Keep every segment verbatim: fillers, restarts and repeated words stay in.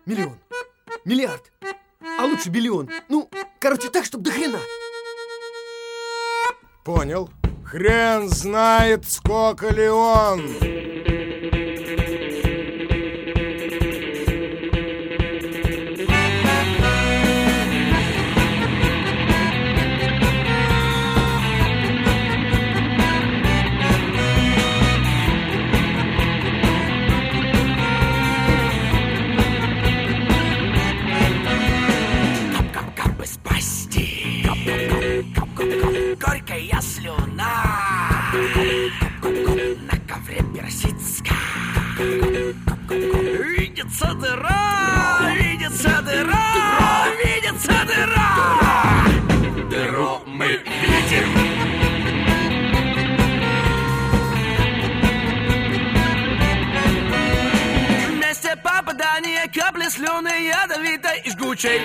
Миллион. Миллиард. А лучше биллион. Ну, короче, так, чтобы до хрена. Понял. Хрен знает, сколько ли он. Горькая слюна на ковре персидском. Видится дыра, видится дыра, видится дыра. Дыру мы видим. Вместе попадания капли слюны ядовитой и жгучей.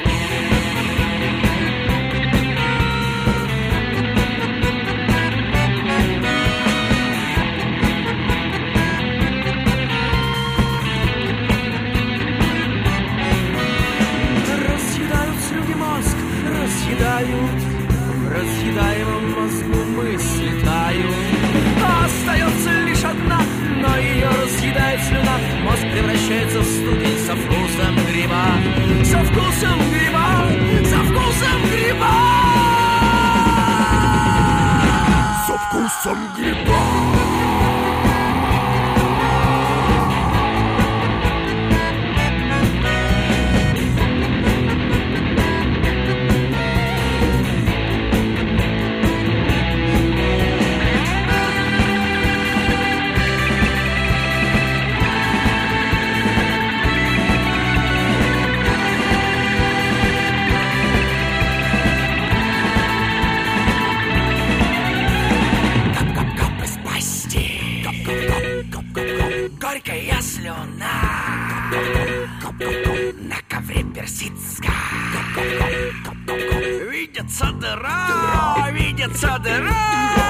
Разъедают, в разъедаемом мозгу мысли тают. Остается лишь одна, но ее разъедает слюна. Мозг превращается в студень со вкусом гриба. Со вкусом гриба, со вкусом гриба. Со вкусом гриба. Горькая слюна на ковре персидском. Видится дыра, видится дыра.